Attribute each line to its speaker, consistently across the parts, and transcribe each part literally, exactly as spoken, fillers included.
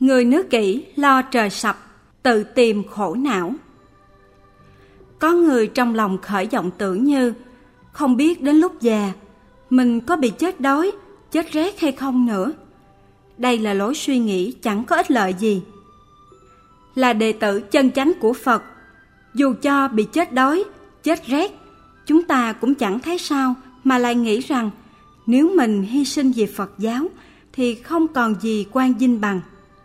Speaker 1: Người nữ kỷ lo trời sập, tự tìm khổ não. Có người trong lòng khởi vọng tưởng như không biết đến lúc già mình có bị chết đói, chết rét hay không nữa. Đây là lối suy nghĩ chẳng có ích lợi gì. Là đệ tử chân chánh của Phật, dù cho bị chết đói, chết rét, chúng ta cũng chẳng thấy sao, mà lại nghĩ rằng nếu mình hy sinh vì Phật giáo thì không còn gì quan vinh bằng.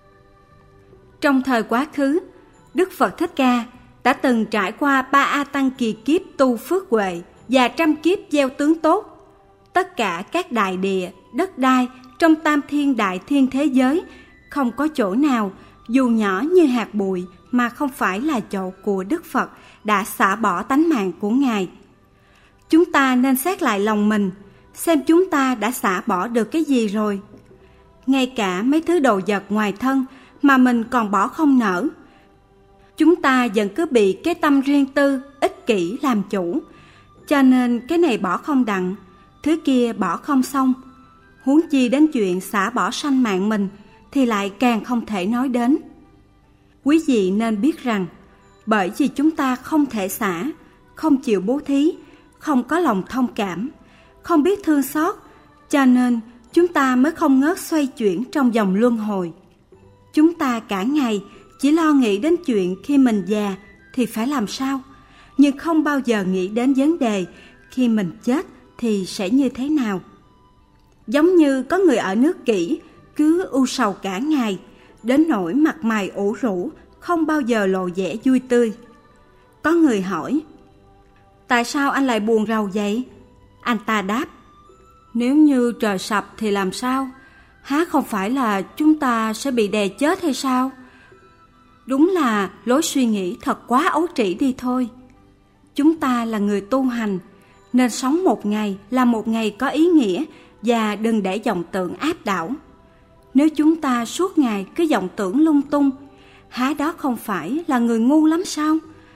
Speaker 1: Trong thời quá khứ, Đức Phật Thích Ca đã từng trải qua ba A Tăng kỳ kiếp tu phước huệ và trăm kiếp gieo tướng tốt. Tất cả các đại địa, đất đai trong tam thiên đại thiên thế giới, không có chỗ nào dù nhỏ như hạt bụi mà không phải là chỗ của Đức Phật đã xả bỏ tánh mạng của Ngài. Chúng ta nên xét lại lòng mình, xem chúng ta đã xả bỏ được cái gì rồi. Ngay cả mấy thứ đồ vật ngoài thân mà mình còn bỏ không nở. Chúng ta vẫn cứ bị cái tâm riêng tư, ích kỷ làm chủ, cho nên cái này bỏ không đặng, thứ kia bỏ không xong. Huống chi đến chuyện xả bỏ sanh mạng mình thì lại càng không thể nói đến. Quý vị nên biết rằng, bởi vì chúng ta không thể xả, không chịu bố thí, không có lòng thông cảm, không biết thương xót, cho nên chúng ta mới không ngớt xoay chuyển trong vòng luân hồi. Chúng ta cả ngày chỉ lo nghĩ đến chuyện khi mình già thì phải làm sao, nhưng không bao giờ nghĩ đến vấn đề khi mình chết thì sẽ như thế nào. Giống như có người ở nước Kỷ cứ ưu sầu cả ngày, đến nỗi mặt mày ủ rũ, không bao giờ lộ vẻ vui tươi. Có người hỏi, tại sao anh lại buồn rầu vậy? Anh ta đáp, nếu như trời sập thì làm sao? Há không phải là chúng ta sẽ bị đè chết hay sao? Đúng là lối suy nghĩ thật quá ấu trĩ đi thôi. Chúng ta là người tu hành, nên sống một ngày là một ngày có ý nghĩa, và đừng để vọng tưởng áp đảo. Nếu chúng ta suốt ngày cứ vọng tưởng lung tung, há đó không phải là người ngu lắm sao?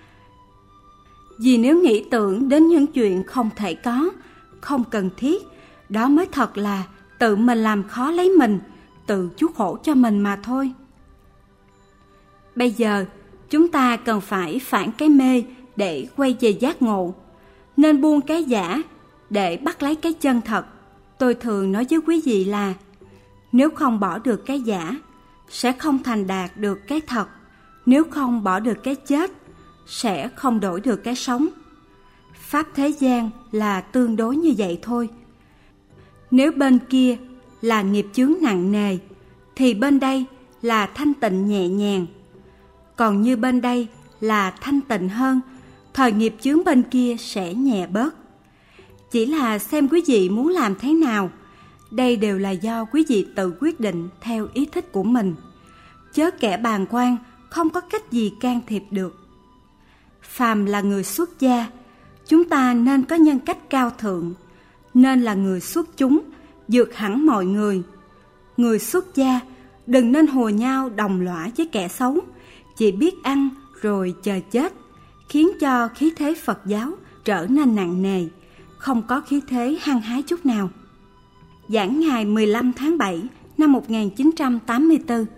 Speaker 1: Vì nếu nghĩ tưởng đến những chuyện không thể có, không cần thiết, đó mới thật là tự mình làm khó lấy mình, tự chuốc khổ cho mình mà thôi. Bây giờ, chúng ta cần phải phản cái mê để quay về giác ngộ, nên buông cái giả để bắt lấy cái chân thật. Tôi thường nói với quý vị là, nếu không bỏ được cái giả, sẽ không thành đạt được cái thật. Nếu không bỏ được cái chết, sẽ không đổi được cái sống. Pháp thế gian là tương đối như vậy thôi. Nếu bên kia là nghiệp chướng nặng nề, thì bên đây là thanh tịnh nhẹ nhàng. Còn như bên đây là thanh tịnh hơn, thời nghiệp chướng bên kia sẽ nhẹ bớt. Chỉ là xem quý vị muốn làm thế nào. Đây đều là do quý vị tự quyết định theo ý thích của mình. Chớ kẻ bàng quan, không có cách gì can thiệp được. Phàm là người xuất gia, chúng ta nên có nhân cách cao thượng, nên là người xuất chúng, vượt hẳn mọi người. Người xuất gia đừng nên hùa nhau đồng lõa với kẻ xấu, chỉ biết ăn rồi chờ chết, khiến cho khí thế Phật giáo trở nên nặng nề, không có khí thế hăng hái chút nào. Giảng ngày mười lăm tháng bảy năm một nghìn chín trăm tám mươi tư.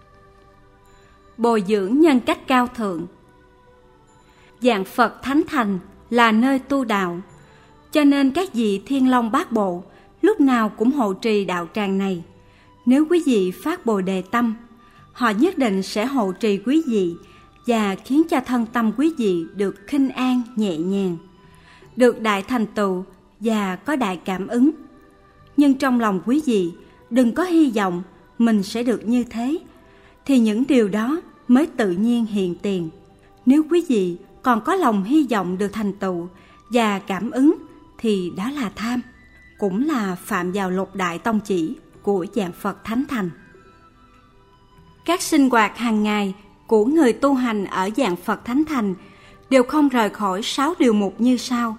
Speaker 1: Bồi dưỡng nhân cách cao thượng. Dạng Phật Thánh Thành là nơi tu đạo, cho nên các vị Thiên Long Bát Bộ lúc nào cũng hộ trì đạo tràng này. Nếu quý vị phát Bồ Đề tâm, họ nhất định sẽ hộ trì quý vị và khiến cho thân tâm quý vị được khinh an nhẹ nhàng, được đại thành tựu và có đại cảm ứng. Nhưng trong lòng quý vị đừng có hy vọng mình sẽ được như thế, thì những điều đó mới tự nhiên hiện tiền. Nếu quý vị còn có lòng hy vọng được thành tựu và cảm ứng thì đó là tham, cũng là phạm vào lục đại tông chỉ của dạng Phật Thánh Thành. Các sinh hoạt hàng ngày của người tu hành ở dạng Phật Thánh Thành đều không rời khỏi sáu điều mục như sau.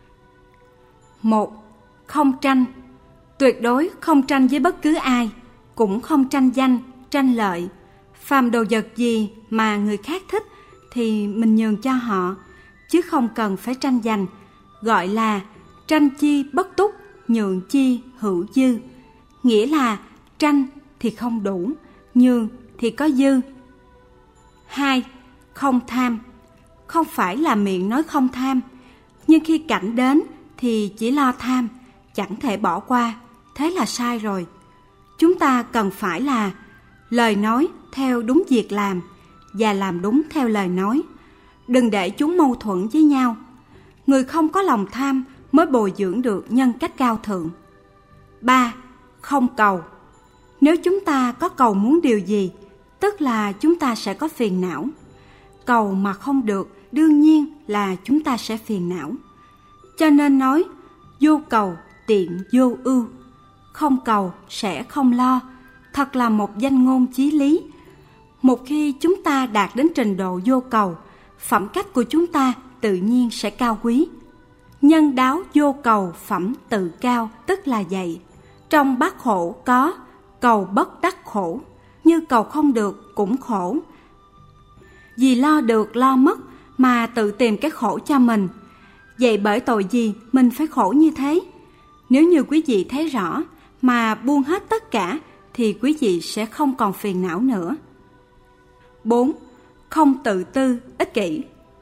Speaker 1: Một, không tranh. Tuyệt đối không tranh với bất cứ ai, cũng không tranh danh, tranh lợi. Phàm đồ vật gì mà người khác thích thì mình nhường cho họ, chứ không cần phải tranh giành. Gọi là tranh chi bất túc, nhượng chi hữu dư. Nghĩa là tranh thì không đủ, nhường thì có dư. Hai, không tham. Không phải là miệng nói không tham, nhưng khi cảnh đến thì chỉ lo tham, chẳng thể bỏ qua, thế là sai rồi. Chúng ta cần phải là lời nói theo đúng việc làm và làm đúng theo lời nói. Đừng để chúng mâu thuẫn với nhau. Người không có lòng tham mới bồi dưỡng được nhân cách cao thượng. Ba, không cầu. Nếu chúng ta có cầu muốn điều gì, tức là chúng ta sẽ có phiền não. Cầu mà không được, đương nhiên là chúng ta sẽ phiền não. Cho nên nói, vô cầu tiện vô ưu. Không cầu sẽ không lo, thật là một danh ngôn chí lý. Một khi chúng ta đạt đến trình độ vô cầu, phẩm cách của chúng ta tự nhiên sẽ cao quý. Nhân đáo vô cầu phẩm tự cao, tức là vậy. Trong bát khổ có cầu bất đắc khổ, như cầu không được cũng khổ. Vì lo được lo mất mà tự tìm cái khổ cho mình. Vậy bởi tội gì mình phải khổ như thế? Nếu như quý vị thấy rõ mà buông hết tất cả thì quý vị sẽ không còn phiền não nữa. Bốn, không tự tư, ích kỷ.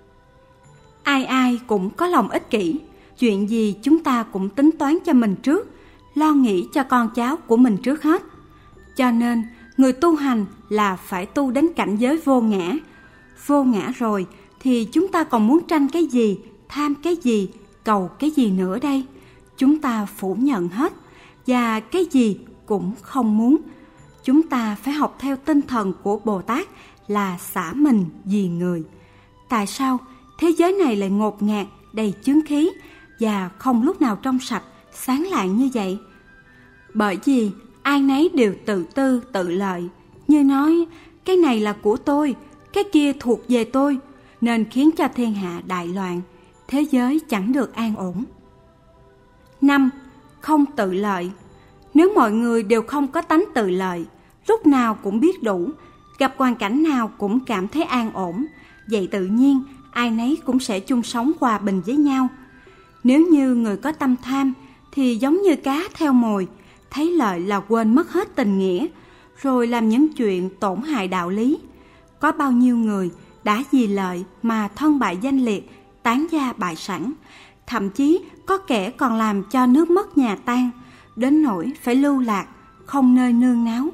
Speaker 1: Ai ai cũng có lòng ích kỷ, chuyện gì chúng ta cũng tính toán cho mình trước, lo nghĩ cho con cháu của mình trước hết. Cho nên, người tu hành là phải tu đến cảnh giới vô ngã. Vô ngã rồi thì chúng ta còn muốn tranh cái gì, tham cái gì, cầu cái gì nữa đây? Chúng ta phủ nhận hết, và cái gì cũng không muốn. Chúng ta phải học theo tinh thần của Bồ Tát là xả mình vì người. Tại sao thế giới này lại ngột ngạt, đầy chướng khí và không lúc nào trong sạch, sáng lạng như vậy? Bởi vì ai nấy đều tự tư, tự lợi, như nói cái này là của tôi, cái kia thuộc về tôi, nên khiến cho thiên hạ đại loạn, thế giới chẳng được an ổn. Năm, không tự lợi. Nếu mọi người đều không có tánh tự lợi, lúc nào cũng biết đủ, gặp hoàn cảnh nào cũng cảm thấy an ổn, vậy tự nhiên ai nấy cũng sẽ chung sống hòa bình với nhau. Nếu như người có tâm tham thì giống như cá theo mồi, thấy lợi là quên mất hết tình nghĩa, rồi làm những chuyện tổn hại đạo lý. Có bao nhiêu người đã vì lợi mà thân bại danh liệt, tán gia bại sản, thậm chí có kẻ còn làm cho nước mất nhà tan, đến nỗi phải lưu lạc, không nơi nương náu.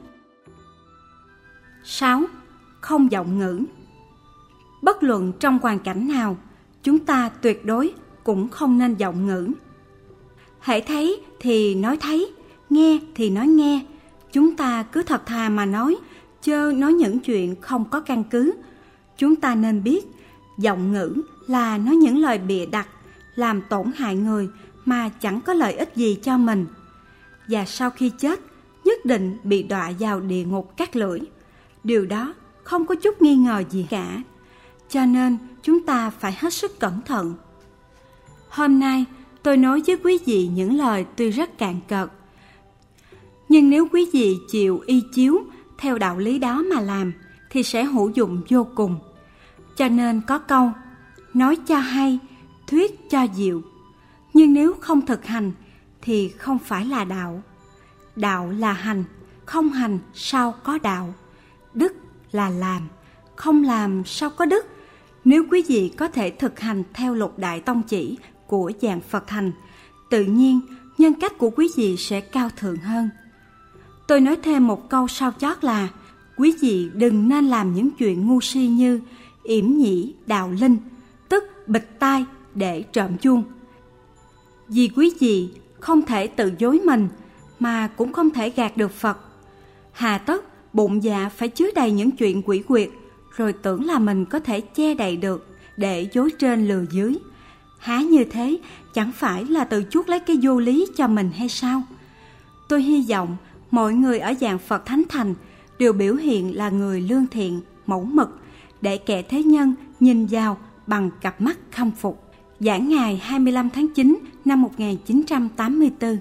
Speaker 1: Sáu, không vọng ngữ. Bất luận trong hoàn cảnh nào, chúng ta tuyệt đối cũng không nên vọng ngữ. Hễ thấy thì nói thấy, nghe thì nói nghe. Chúng ta cứ thật thà mà nói, chớ nói những chuyện không có căn cứ. Chúng ta nên biết, vọng ngữ là nói những lời bịa đặt, làm tổn hại người mà chẳng có lợi ích gì cho mình. Và sau khi chết, nhất định bị đọa vào địa ngục cát lưỡi. Điều đó không có chút nghi ngờ gì cả. Cho nên chúng ta phải hết sức cẩn thận. Hôm nay tôi nói với quý vị những lời tuy rất cạn cợt, nhưng nếu quý vị chịu y chiếu theo đạo lý đó mà làm thì sẽ hữu dụng vô cùng. Cho nên có câu nói cho hay, thuyết cho diệu. Nhưng nếu không thực hành thì không phải là đạo. Đạo là hành, không hành sao có đạo. Đức là làm, không làm sao có đức. Nếu quý vị có thể thực hành theo lục đại tông chỉ của dạng Phật thành, tự nhiên nhân cách của quý vị sẽ cao thượng hơn. Tôi nói thêm một câu sau chót là quý vị đừng nên làm những chuyện ngu si như yểm nhĩ đào linh, tức bịt tai để trộm chuông. Vì quý vị không thể tự dối mình mà cũng không thể gạt được Phật. Hà tất bụng dạ phải chứa đầy những chuyện quỷ quyệt, rồi tưởng là mình có thể che đậy được để dối trên lừa dưới. Há như thế chẳng phải là tự chuốc lấy cái vô lý cho mình hay sao? Tôi hy vọng mọi người ở dạng Phật Thánh Thành đều biểu hiện là người lương thiện, mẫu mực, để kẻ thế nhân nhìn vào bằng cặp mắt khâm phục. Giảng ngày hai mươi lăm tháng chín năm một nghìn chín trăm tám mươi tư.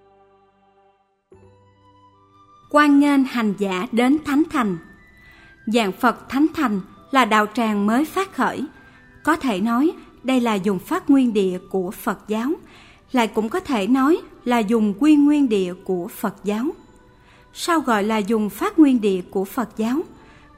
Speaker 1: Hoan nghênh hành giả đến Thánh Thành. Dạng Phật Thánh Thành là đạo tràng mới phát khởi. Có thể nói đây là dùng phát nguyên địa của Phật giáo, lại cũng có thể nói là dùng quy nguyên địa của Phật giáo. Sao gọi là dùng phát nguyên địa của Phật giáo?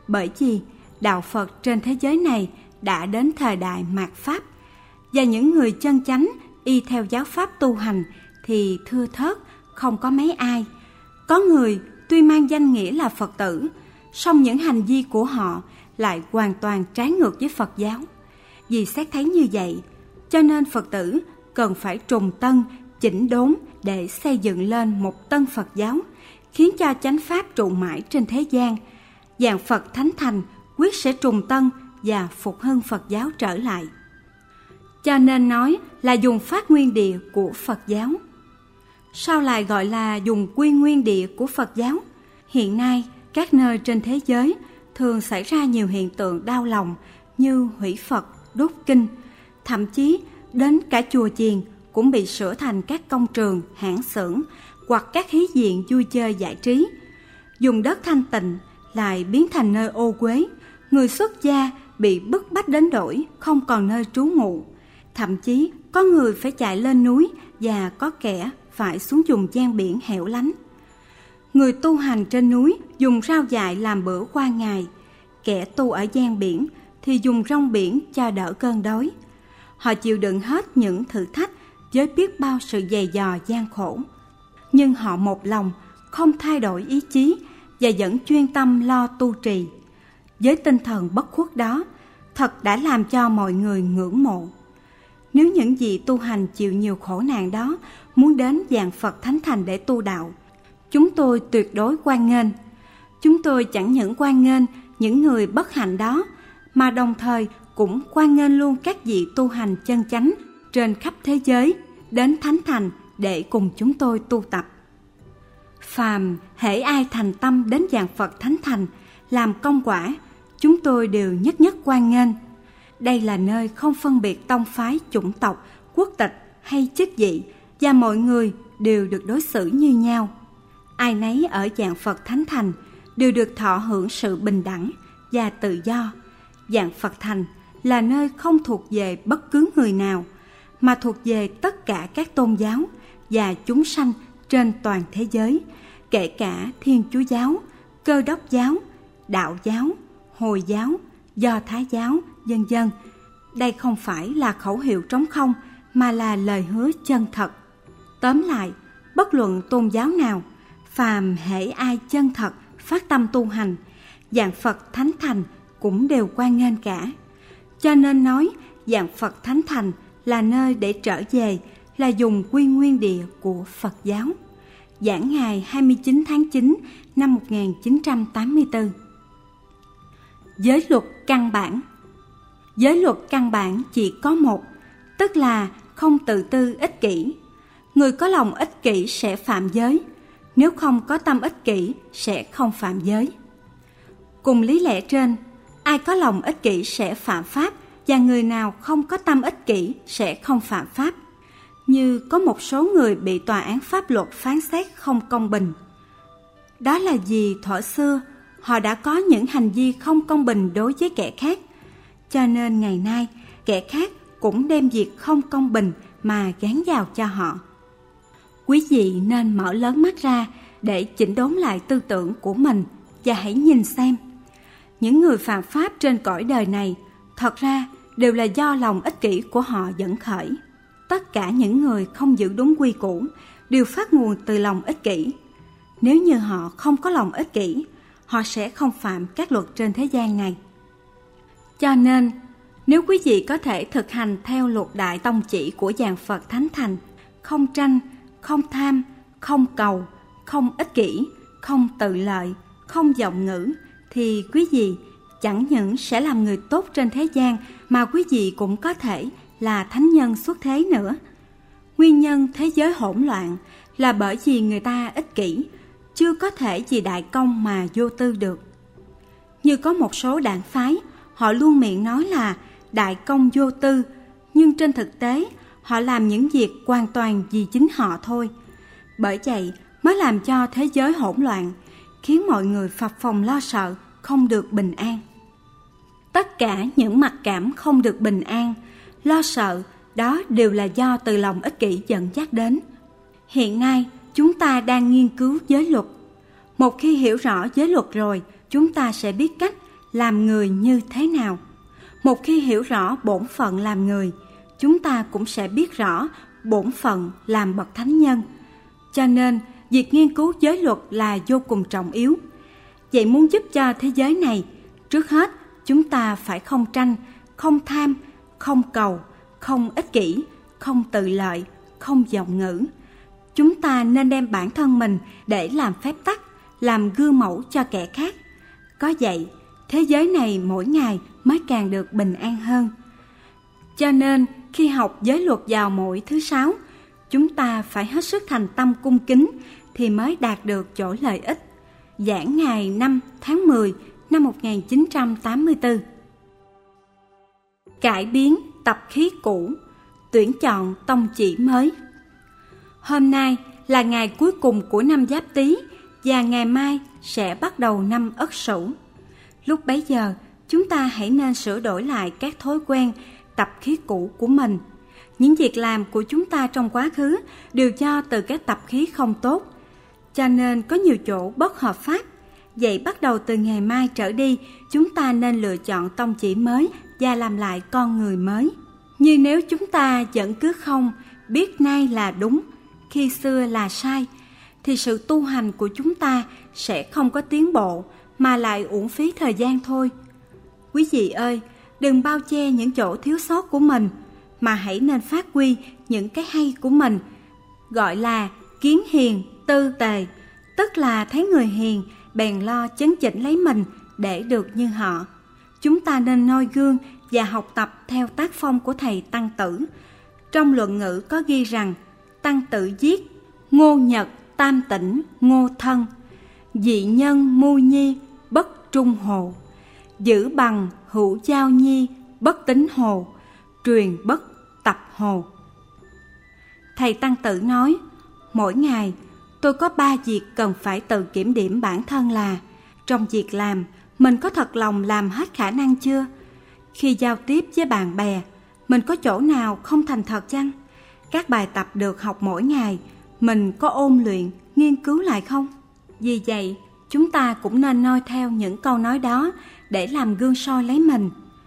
Speaker 1: Bởi vì đạo Phật trên thế giới này đã đến thời đại mạt Pháp, và những người chân chánh y theo giáo pháp tu hành thì thưa thớt, không có mấy ai. Có người tuy mang danh nghĩa là Phật tử, song những hành vi của họ lại hoàn toàn trái ngược với Phật giáo. Vì xét thấy như vậy, cho nên Phật tử cần phải trùng tân, chỉnh đốn để xây dựng lên một tân Phật giáo, khiến cho chánh pháp trụ mãi trên thế gian. Dạng Phật Thánh Thành quyết sẽ trùng tân và phục hưng Phật giáo trở lại. Cho nên nói là dùng phát nguyên địa của Phật giáo. Sao lại gọi là dùng quy nguyên địa của Phật giáo? Hiện nay, các nơi trên thế giới thường xảy ra nhiều hiện tượng đau lòng như hủy Phật, đốt kinh, thậm chí đến cả chùa chiền cũng bị sửa thành các công trường, hãng xưởng hoặc các hí viện vui chơi giải trí. Dùng đất thanh tịnh lại biến thành nơi ô uế, người xuất gia bị bức bách đến đổi không còn nơi trú ngụ. Thậm chí có người phải chạy lên núi và có kẻ phải xuống vùng gian biển hẻo lánh. Người tu hành trên núi dùng rau dại làm bữa qua ngày, kẻ tu ở gian biển thì dùng rong biển cho đỡ cơn đói. Họ chịu đựng hết những thử thách với biết bao sự dày dò gian khổ. Nhưng họ một lòng, không thay đổi ý chí và vẫn chuyên tâm lo tu trì. Với tinh thần bất khuất đó, thật đã làm cho mọi người ngưỡng mộ. Nếu những vị tu hành chịu nhiều khổ nạn đó muốn đến dạng Phật Thánh Thành để tu đạo, chúng tôi tuyệt đối hoan nghênh. Chúng tôi chẳng những hoan nghênh những người bất hạnh đó, mà đồng thời cũng hoan nghênh luôn các vị tu hành chân chánh trên khắp thế giới đến Thánh Thành để cùng chúng tôi tu tập. Phàm hễ ai thành tâm đến dạng Phật Thánh Thành làm công quả, chúng tôi đều nhất nhất hoan nghênh. Đây là nơi không phân biệt tông phái, chủng tộc, quốc tịch hay chức vị, và mọi người đều được đối xử như nhau. Ai nấy ở dạng Phật Thánh Thành đều được thọ hưởng sự bình đẳng và tự do. Dạng Phật Thành là nơi không thuộc về bất cứ người nào, mà thuộc về tất cả các tôn giáo và chúng sanh trên toàn thế giới, kể cả Thiên Chúa giáo, Cơ Đốc giáo, Đạo giáo, Hồi giáo, Do Thái giáo, vân vân. Đây không phải là khẩu hiệu trống không, mà là lời hứa chân thật. Tóm lại, bất luận tôn giáo nào, phàm hễ ai chân thật phát tâm tu hành, dạng Phật Thánh Thành cũng đều hoan nghênh cả. Cho nên nói dạng Phật Thánh Thành là nơi để trở về, là dùng quy nguyên địa của Phật giáo. Giảng ngày hai mươi chín tháng chín năm một nghìn chín trăm tám mươi tư. Giới luật căn bản. Giới luật căn bản chỉ có một, tức là không tự tư ích kỷ. Người có lòng ích kỷ sẽ phạm giới, nếu không có tâm ích kỷ sẽ không phạm giới. Cùng lý lẽ trên, ai có lòng ích kỷ sẽ phạm pháp, và người nào không có tâm ích kỷ sẽ không phạm pháp. Như có một số người bị tòa án pháp luật phán xét không công bình. Đó là vì thuở xưa họ đã có những hành vi không công bình đối với kẻ khác, cho nên ngày nay kẻ khác cũng đem việc không công bình mà gán vào cho họ. Quý vị nên mở lớn mắt ra để chỉnh đốn lại tư tưởng của mình, và hãy nhìn xem, những người phạm pháp trên cõi đời này thật ra đều là do lòng ích kỷ của họ dẫn khởi. Tất cả những người không giữ đúng quy củ đều phát nguồn từ lòng ích kỷ. Nếu như họ không có lòng ích kỷ, họ sẽ không phạm các luật trên thế gian này. Cho nên, nếu quý vị có thể thực hành theo luật đại tông chỉ của dạng Phật Thánh Thành, không tranh, không tham, không cầu, không ích kỷ, không tự lợi, không vọng ngữ, thì quý vị chẳng những sẽ làm người tốt trên thế gian, mà quý vị cũng có thể là thánh nhân xuất thế nữa. Nguyên nhân thế giới hỗn loạn là bởi vì người ta ích kỷ, chưa có thể vì đại công mà vô tư được. Như có một số đảng phái, họ luôn miệng nói là đại công vô tư, nhưng trên thực tế họ làm những việc hoàn toàn vì chính họ thôi. Bởi vậy mới làm cho thế giới hỗn loạn, khiến mọi người phập phồng lo sợ, không được bình an. Tất cả những mặc cảm không được bình an, lo sợ, đó đều là do từ lòng ích kỷ dẫn dắt đến. Hiện nay, chúng ta đang nghiên cứu giới luật. Một khi hiểu rõ giới luật rồi, chúng ta sẽ biết cách làm người như thế nào. Một khi hiểu rõ bổn phận làm người, chúng ta cũng sẽ biết rõ bổn phận làm bậc thánh nhân. Cho nên, việc nghiên cứu giới luật là vô cùng trọng yếu. Vậy muốn giúp cho thế giới này, trước hết chúng ta phải không tranh, không tham, không cầu, không ích kỷ, không tự lợi, không vọng ngữ. Chúng ta nên đem bản thân mình để làm phép tắc, làm gương mẫu cho kẻ khác. Có vậy, thế giới này mỗi ngày mới càng được bình an hơn. Cho nên, khi học giới luật vào mỗi thứ sáu, chúng ta phải hết sức thành tâm cung kính thì mới đạt được chỗ lợi ích. Giảng ngày năm tháng mười năm một nghìn chín trăm tám mươi tư. Cải biến tập khí cũ, tuyển chọn tông chỉ mới. Hôm nay là ngày cuối cùng của năm Giáp Tý và ngày mai sẽ bắt đầu năm Ất Sửu. Lúc bấy giờ, chúng ta hãy nên sửa đổi lại các thói quen, tập khí cũ của mình. Những việc làm của chúng ta trong quá khứ đều do từ các tập khí không tốt, cho nên có nhiều chỗ bất hợp pháp. Vậy bắt đầu từ ngày mai trở đi, chúng ta nên lựa chọn tông chỉ mới và làm lại con người mới. Như nếu chúng ta vẫn cứ không biết nay là đúng, khi xưa là sai, thì sự tu hành của chúng ta sẽ không có tiến bộ, mà lại uổng phí thời gian thôi. Quý vị ơi, đừng bao che những chỗ thiếu sót của mình, mà hãy nên phát huy những cái hay của mình. Gọi là kiến hiền tư tề, tức là thấy người hiền bèn lo chấn chỉnh lấy mình để được như họ. Chúng ta nên noi gương và học tập theo tác phong của thầy Tăng Tử. Trong luận ngữ có ghi rằng Tăng Tử viết: Ngô Nhật tam tỉnh ngô thân, dị nhân mu nhi bất trung hồ, giữ bằng hữu giao nhi bất tính hồ, truyền bất tập hồ. Thầy Tăng Tử nói, mỗi ngày tôi có ba việc cần phải tự kiểm điểm bản thân là: trong việc làm, mình có thật lòng làm hết khả năng chưa? Khi giao tiếp với bạn bè, mình có chỗ nào không thành thật chăng? Các bài tập được học mỗi ngày, mình có ôn luyện, nghiên cứu lại không? Vì vậy, chúng ta cũng nên noi theo những câu nói đó để làm gương soi lấy mình.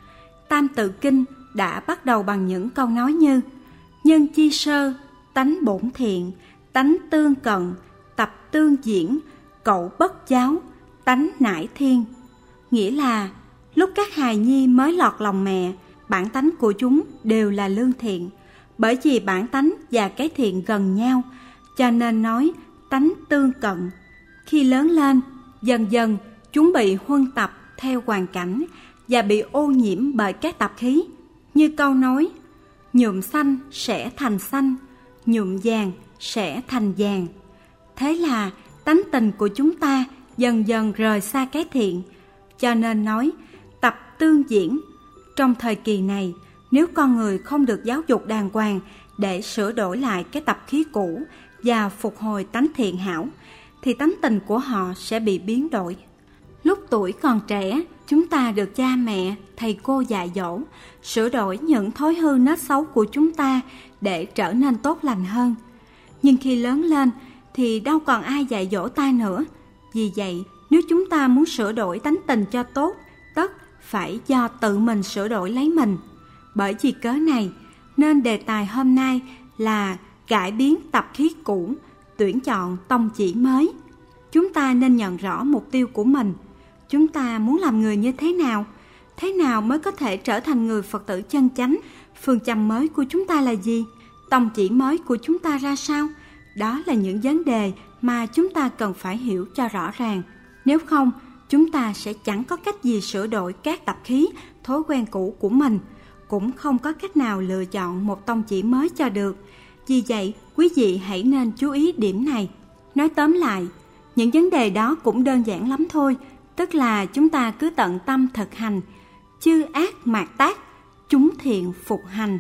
Speaker 1: Tam Tự Kinh đã bắt đầu bằng những câu nói như: nhân chi sơ, tánh bổn thiện, tánh tương cận, tập tương diễn, cậu bất giáo, tánh nải thiên. Nghĩa là lúc các hài nhi mới lọt lòng mẹ, bản tánh của chúng đều là lương thiện. Bởi vì bản tánh và cái thiện gần nhau, cho nên nói tánh tương cận. Khi lớn lên, dần dần chúng bị huân tập theo hoàn cảnh và bị ô nhiễm bởi các tập khí. Như câu nói: nhuộm xanh sẽ thành xanh, nhuộm vàng sẽ thành vàng. Thế là tánh tình của chúng ta dần dần rời xa cái thiện. Cho nên nói tập tương diễn. Trong thời kỳ này, nếu con người không được giáo dục đàng hoàng để sửa đổi lại cái tập khí cũ và phục hồi tánh thiện hảo, thì tánh tình của họ sẽ bị biến đổi. Lúc tuổi còn trẻ, chúng ta được cha mẹ, thầy cô dạy dỗ, sửa đổi những thói hư nết xấu của chúng ta để trở nên tốt lành hơn. Nhưng khi lớn lên thì đâu còn ai dạy dỗ ta nữa. Vì vậy, nếu chúng ta muốn sửa đổi tánh tình cho tốt, tất phải do tự mình sửa đổi lấy mình. Bởi vì cớ này, nên đề tài hôm nay là cải biến tập khí cũ, tuyển chọn tông chỉ mới. Chúng ta nên nhận rõ mục tiêu của mình. Chúng ta muốn làm người như thế nào? Thế nào mới có thể trở thành người Phật tử chân chánh? Phương châm mới của chúng ta là gì? Tông chỉ mới của chúng ta ra sao? Đó là những vấn đề mà chúng ta cần phải hiểu cho rõ ràng. Nếu không, chúng ta sẽ chẳng có cách gì sửa đổi các tập khí, thói quen cũ của mình, cũng không có cách nào lựa chọn một tông chỉ mới cho được. Vì vậy, quý vị hãy nên chú ý điểm này. Nói tóm lại, những vấn đề đó cũng đơn giản lắm thôi, tức là chúng ta cứ tận tâm thực hành, chư ác mạt tác, chúng thiện phục hành.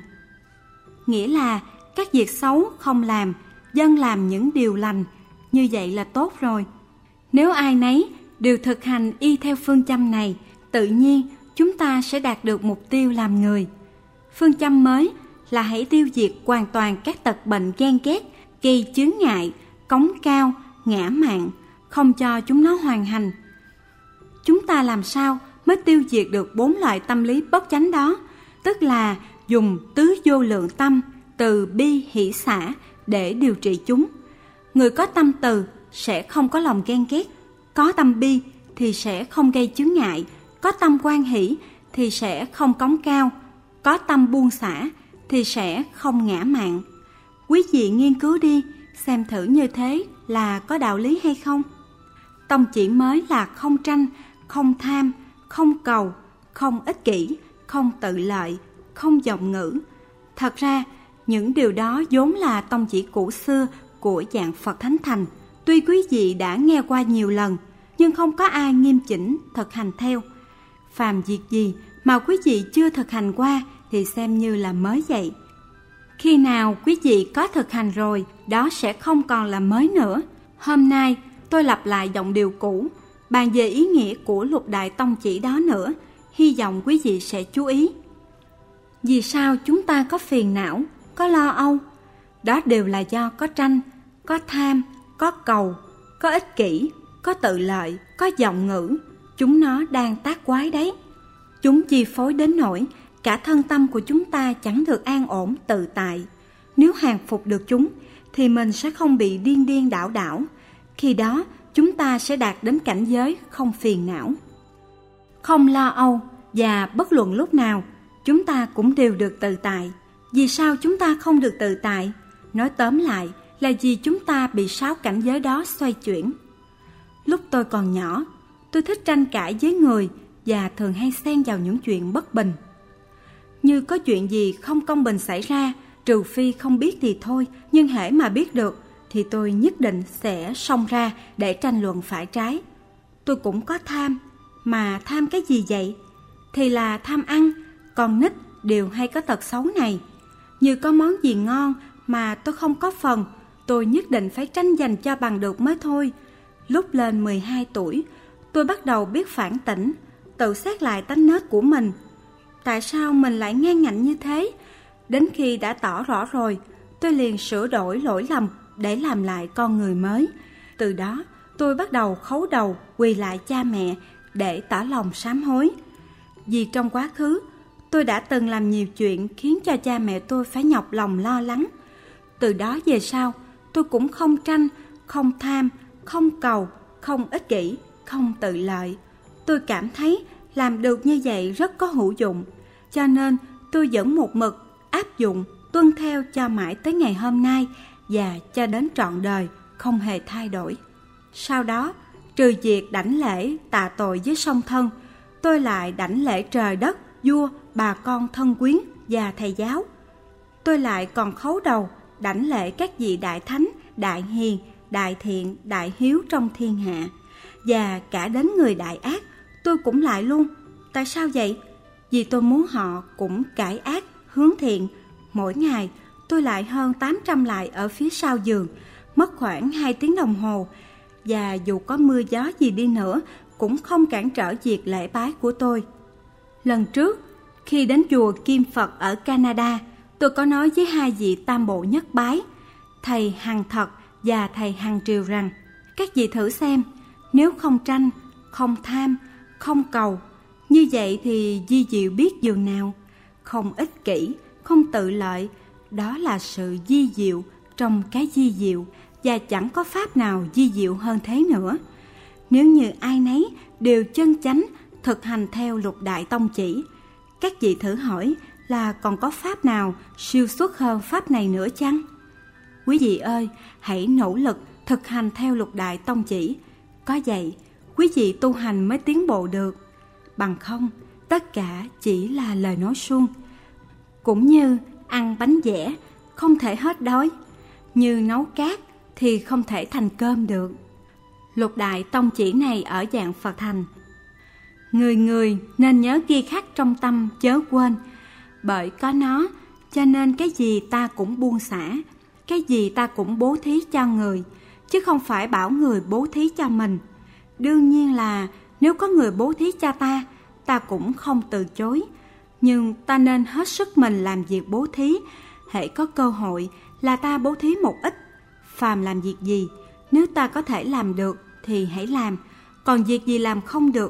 Speaker 1: Nghĩa là các việc xấu không làm, dân làm những điều lành, như vậy là tốt rồi. Nếu ai nấy đều thực hành y theo phương châm này, tự nhiên chúng ta sẽ đạt được mục tiêu làm người. Phương châm mới là hãy tiêu diệt hoàn toàn các tật bệnh ghen ghét, gây chướng ngại, cống cao, ngã mạn, không cho chúng nó hoàn hành. Chúng ta làm sao mới tiêu diệt được bốn loại tâm lý bất chánh đó, tức là dùng tứ vô lượng tâm, từ bi hỷ xả để điều trị chúng. Người có tâm từ sẽ không có lòng ghen ghét, có tâm bi thì sẽ không gây chướng ngại, có tâm hoan hỷ thì sẽ không cống cao, có tâm buông xả thì sẽ không ngã mạn. Quý vị nghiên cứu đi, xem thử như thế là có đạo lý hay không. Tông chỉ mới là không tranh, không tham, không cầu, không ích kỷ, không tự lợi, không vọng ngữ. Thật ra, những điều đó vốn là tông chỉ cũ xưa của dạng Phật Thánh Thành. Tuy quý vị đã nghe qua nhiều lần, nhưng không có ai nghiêm chỉnh thực hành theo. Phàm việc gì mà quý vị chưa thực hành qua thì xem như là mới vậy. Khi nào quý vị có thực hành rồi, đó sẽ không còn là mới nữa. Hôm nay tôi lặp lại giọng điệu cũ, bàn về ý nghĩa của lục đại tông chỉ đó nữa, hy vọng quý vị sẽ chú ý. Vì sao chúng ta có phiền não, có lo âu? Đó đều là do có tranh, có tham, có cầu, có ích kỷ, có tự lợi, có vọng ngữ. Chúng nó đang tác quái đấy. Chúng chi phối đến nỗi cả thân tâm của chúng ta chẳng được an ổn tự tại. Nếu hàng phục được chúng thì mình sẽ không bị điên điên đảo đảo. Khi đó chúng ta sẽ đạt đến cảnh giới không phiền não, không lo âu, và bất luận lúc nào chúng ta cũng đều được tự tại. Vì sao chúng ta không được tự tại? Nói tóm lại là vì chúng ta bị sáu cảnh giới đó xoay chuyển. Lúc tôi còn nhỏ, tôi thích tranh cãi với người và thường hay xen vào những chuyện bất bình. Như có chuyện gì không công bình xảy ra, trừ phi không biết thì thôi, nhưng hễ mà biết được thì tôi nhất định sẽ xông ra để tranh luận phải trái. Tôi cũng có tham, mà tham cái gì vậy? Thì là tham ăn, con nít đều hay có tật xấu này. Như có món gì ngon mà tôi không có phần, tôi nhất định phải tranh giành cho bằng được mới thôi. Lúc lên mười hai tuổi, tôi bắt đầu biết phản tỉnh, tự xét lại tánh nết của mình. Tại sao mình lại ngang ngạnh như thế? Đến khi đã tỏ rõ rồi, tôi liền sửa đổi lỗi lầm để làm lại con người mới. Từ đó, tôi bắt đầu khấu đầu quỳ lại cha mẹ để tỏ lòng sám hối. Vì trong quá khứ, tôi đã từng làm nhiều chuyện khiến cho cha mẹ tôi phải nhọc lòng lo lắng. Từ đó về sau, tôi cũng không tranh, không tham, không cầu, không ích kỷ, không tự lợi. Tôi cảm thấy làm được như vậy rất có hữu dụng, cho nên tôi vẫn một mực áp dụng, tuân theo cho mãi tới ngày hôm nay và cho đến trọn đời, không hề thay đổi. Sau đó, trừ việc đảnh lễ tạ tội với song thân, tôi lại đảnh lễ trời đất, vua, bà con thân quyến và thầy giáo. Tôi lại còn khấu đầu đảnh lễ các vị đại thánh, đại hiền, đại thiện, đại hiếu trong thiên hạ. Và cả đến người đại ác, tôi cũng lại luôn. Tại sao vậy? Vì tôi muốn họ cũng cải ác, hướng thiện. Mỗi ngày, tôi lại hơn tám trăm lại ở phía sau giường, mất khoảng hai tiếng đồng hồ. Và dù có mưa gió gì đi nữa, cũng không cản trở việc lễ bái của tôi. Lần trước, khi đến chùa Kim Phật ở Canada, tôi có nói với hai vị tam bộ nhất bái, thầy Hằng Thật và thầy Hằng Triều rằng, các vị thử xem, nếu không tranh, không tham, không cầu, như vậy thì di diệu biết dường nào. Không ích kỷ, không tự lợi, đó là sự di diệu trong cái di diệu, và chẳng có pháp nào di diệu hơn thế nữa. Nếu như ai nấy đều chân chánh thực hành theo lục đại tông chỉ, các vị thử hỏi là còn có pháp nào siêu xuất hơn pháp này nữa chăng? Quý vị ơi, hãy nỗ lực thực hành theo lục đại tông chỉ. Có vậy, quý vị tu hành mới tiến bộ được. Bằng không, tất cả chỉ là lời nói suông. Cũng như ăn bánh dẻ, không thể hết đói. Như nấu cát thì không thể thành cơm được. Lục đại tông chỉ này ở dạng Phật thành, người người nên nhớ ghi khắc trong tâm chớ quên. Bởi có nó, cho nên cái gì ta cũng buông xả, cái gì ta cũng bố thí cho người, chứ không phải bảo người bố thí cho mình. Đương nhiên là nếu có người bố thí cho ta, ta cũng không từ chối. Nhưng ta nên hết sức mình làm việc bố thí. Hễ có cơ hội là ta bố thí một ít. Phàm làm việc gì, nếu ta có thể làm được thì hãy làm. Còn việc gì làm không được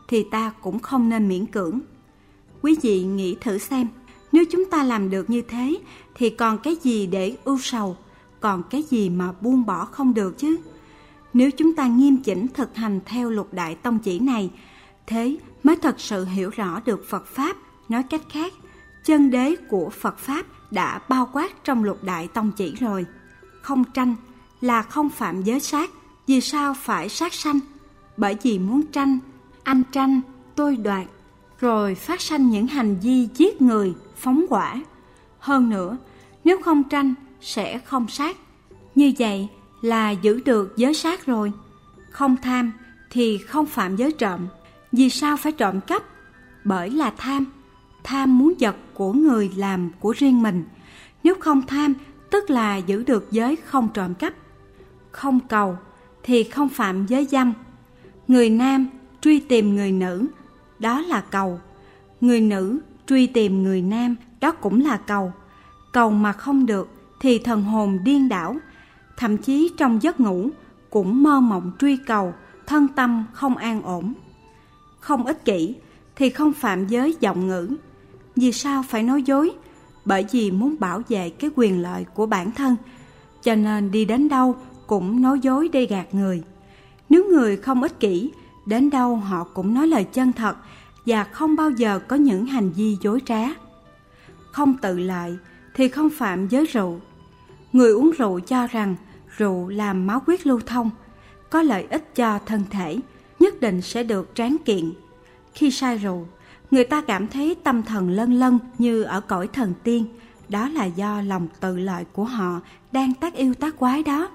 Speaker 1: thì ta cũng không nên miễn cưỡng. Quý vị nghĩ thử xem, nếu chúng ta làm được như thế thì còn cái gì để ưu sầu, còn cái gì mà buông bỏ không được chứ? Nếu chúng ta nghiêm chỉnh thực hành theo lục đại tông chỉ này, thế mới thật sự hiểu rõ được Phật Pháp. Nói cách khác, chân đế của Phật Pháp đã bao quát trong lục đại tông chỉ rồi. Không tranh là không phạm giới sát. Vì sao phải sát sanh? Bởi vì muốn tranh, anh tranh, tôi đoạt, rồi phát sanh những hành vi giết người, phóng hỏa. Hơn nữa, nếu không tranh sẽ không sát. Như vậy là giữ được giới sát rồi. Không tham thì không phạm giới trộm. Vì sao phải trộm cắp? Bởi là tham. Tham muốn vật của người làm của riêng mình. Nếu không tham, tức là giữ được giới không trộm cắp. Không cầu thì không phạm giới dâm. Người nam truy tìm người nữ, đó là cầu. Người nữ truy tìm người nam, đó cũng là cầu. Cầu mà không được thì thần hồn điên đảo. Thậm chí trong giấc ngủ cũng mơ mộng truy cầu, thân tâm không an ổn. Không ích kỷ thì không phạm giới vọng ngữ. Vì sao phải nói dối? Bởi vì muốn bảo vệ cái quyền lợi của bản thân, cho nên đi đến đâu cũng nói dối để gạt người. Nếu người không ích kỷ, đến đâu họ cũng nói lời chân thật và không bao giờ có những hành vi dối trá. Không tự lợi thì không phạm giới rượu. Người uống rượu cho rằng rượu làm máu huyết lưu thông, có lợi ích cho thân thể, nhất định sẽ được tráng kiện. Khi say rượu, người ta cảm thấy tâm thần lân lân như ở cõi thần tiên. Đó là do lòng tự lợi của họ đang tác yêu tác quái đó.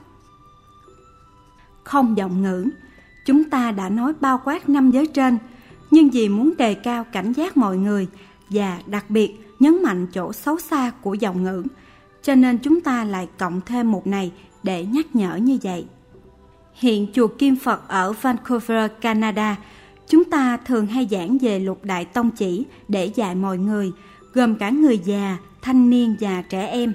Speaker 1: Không vọng ngữ, chúng ta đã nói bao quát năm giới trên, nhưng vì muốn đề cao cảnh giác mọi người và đặc biệt nhấn mạnh chỗ xấu xa của vọng ngữ, cho nên chúng ta lại cộng thêm một này để nhắc nhở như vậy. Hiện chùa Kim Phật ở Vancouver, Canada, chúng ta thường hay giảng về lục đại tông chỉ để dạy mọi người, gồm cả người già, thanh niên và trẻ em,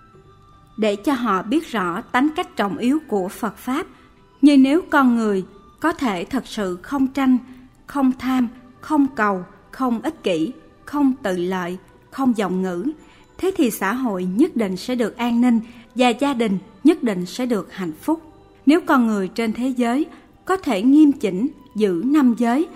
Speaker 1: để cho họ biết rõ tánh cách trọng yếu của Phật Pháp. Như nếu con người có thể thật sự không tranh, không tham, không cầu, không ích kỷ, không tự lợi, không vọng ngữ, thế thì xã hội nhất định sẽ được an ninh và gia đình nhất định sẽ được hạnh phúc. Nếu con người trên thế giới có thể nghiêm chỉnh giữ năm giới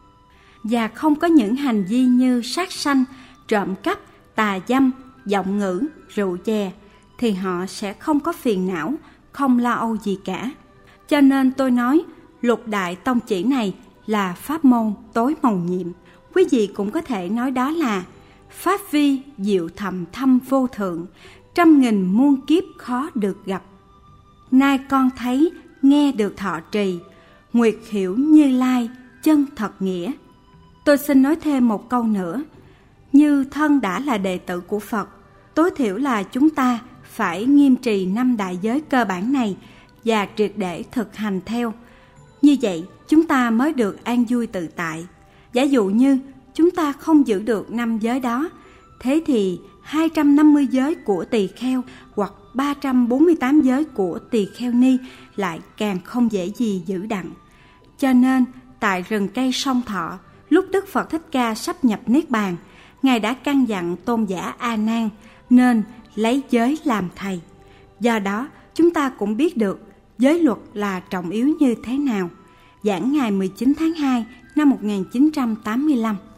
Speaker 1: và không có những hành vi như sát sanh, trộm cắp, tà dâm, vọng ngữ, rượu chè, thì họ sẽ không có phiền não, không lo âu gì cả. Cho nên tôi nói lục đại tông chỉ này là pháp môn tối mầu nhiệm. Quý vị cũng có thể nói đó là pháp vi diệu thầm thâm vô thượng, trăm nghìn muôn kiếp khó được gặp. Nay con thấy nghe được thọ trì, nguyệt hiểu Như Lai chân thật nghĩa. Tôi xin nói thêm một câu nữa. Như thân đã là đệ tử của Phật, tối thiểu là chúng ta phải nghiêm trì năm đại giới cơ bản này và triệt để thực hành theo. Như vậy chúng ta mới được an vui tự tại. Giả dụ như chúng ta không giữ được năm giới đó, thế thì hai trăm năm mươi giới của tỳ kheo hoặc ba trăm bốn mươi tám giới của tỳ kheo ni lại càng không dễ gì giữ đặng. Cho nên tại rừng cây Song Thọ, lúc Đức Phật Thích Ca sắp nhập Niết Bàn, Ngài đã căn dặn tôn giả A Nan nên lấy giới làm thầy. Do đó chúng ta cũng biết được giới luật là trọng yếu như thế nào. Giảng ngày mười chín tháng hai năm một nghìn chín trăm tám mươi lăm.